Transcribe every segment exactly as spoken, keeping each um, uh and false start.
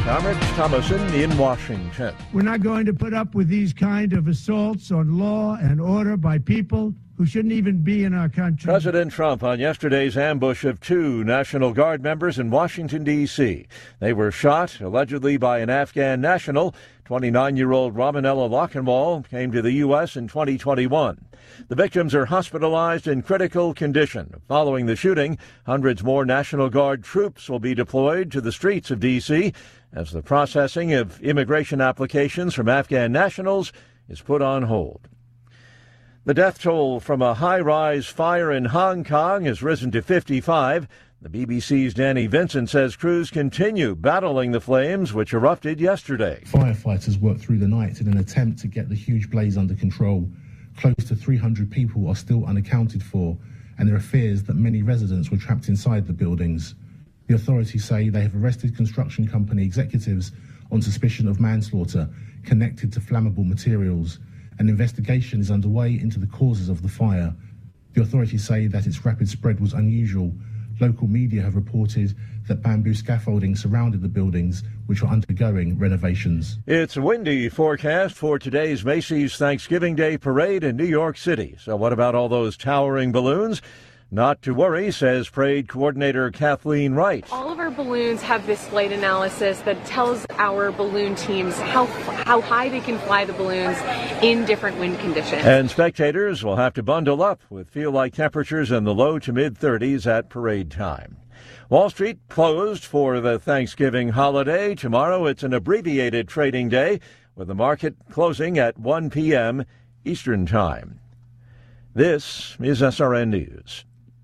I'm Rich Thomason in Washington. We're not going to put up with these kind of assaults on law and order by people who shouldn't even be in our country. President Trump on yesterday's ambush of two National Guard members in Washington, D C They were shot, allegedly by an Afghan national. twenty-nine-year-old Ramanella Lockenwall came to the U S in twenty twenty-one. The victims are hospitalized in critical condition. Following the shooting, hundreds more National Guard troops will be deployed to the streets of D C as the processing of immigration applications from Afghan nationals is put on hold. The death toll from a high-rise fire in Hong Kong has risen to fifty-five. The B B C's Danny Vincent says crews continue battling the flames which erupted yesterday. Firefighters worked through the night in an attempt to get the huge blaze under control. Close to three hundred people are still unaccounted for, and there are fears that many residents were trapped inside the buildings. The authorities say they have arrested construction company executives on suspicion of manslaughter connected to flammable materials. An investigation is underway into the causes of the fire. The authorities say that its rapid spread was unusual. Local media have reported that bamboo scaffolding surrounded the buildings, which are undergoing renovations. It's a windy forecast for today's Macy's Thanksgiving Day Parade in New York City. So what about all those towering balloons? Not to worry, says parade coordinator Kathleen Wright. All of our balloons have this flight analysis that tells our balloon teams how how high they can fly the balloons in different wind conditions. And spectators will have to bundle up with feel-like temperatures in the low to mid-thirties at parade time. Wall Street closed for the Thanksgiving holiday. Tomorrow it's an abbreviated trading day with the market closing at one p.m. Eastern Time. This is S R N News.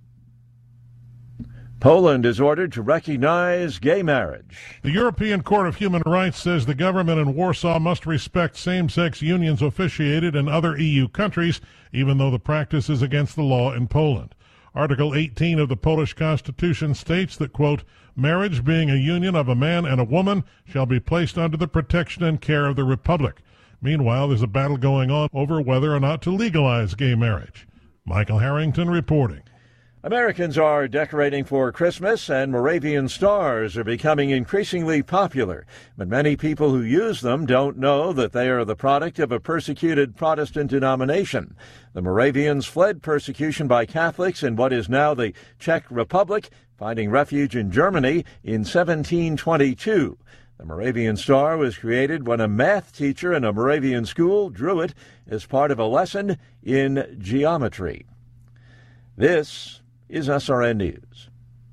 Poland is ordered to recognize gay marriage. The European Court of Human Rights says the government in Warsaw must respect same-sex unions officiated in other E U countries, even though the practice is against the law in Poland. Article eighteen of the Polish Constitution states that, quote, marriage being a union of a man and a woman shall be placed under the protection and care of the Republic. Meanwhile, there's a battle going on over whether or not to legalize gay marriage. Michael Harrington reporting. Americans are decorating for Christmas, and Moravian stars are becoming increasingly popular. But many people who use them don't know that they are the product of a persecuted Protestant denomination. The Moravians fled persecution by Catholics in what is now the Czech Republic, finding refuge in Germany in seventeen twenty-two. The Moravian star was created when a math teacher in a Moravian school drew it as part of a lesson in geometry. This is S R N News.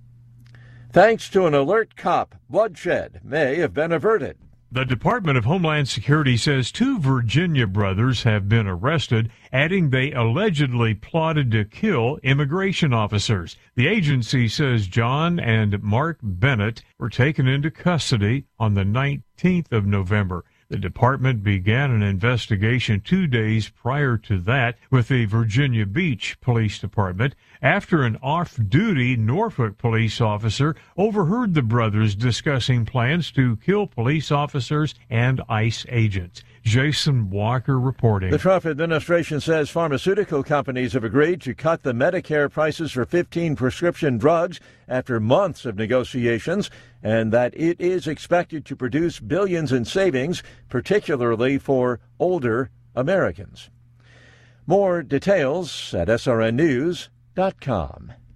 Thanks to an alert cop, bloodshed may have been averted. The Department of Homeland Security says two Virginia brothers have been arrested, adding they allegedly plotted to kill immigration officers. The agency says John and Mark Bennett were taken into custody on the nineteenth of November. The department began an investigation two days prior to that with the Virginia Beach Police Department after an off-duty Norfolk police officer overheard the brothers discussing plans to kill police officers and ICE agents. Jason Walker reporting. The Trump administration says pharmaceutical companies have agreed to cut the Medicare prices for fifteen prescription drugs after months of negotiations, and that it is expected to produce billions in savings, particularly for older Americans. More details at S R N news dot com.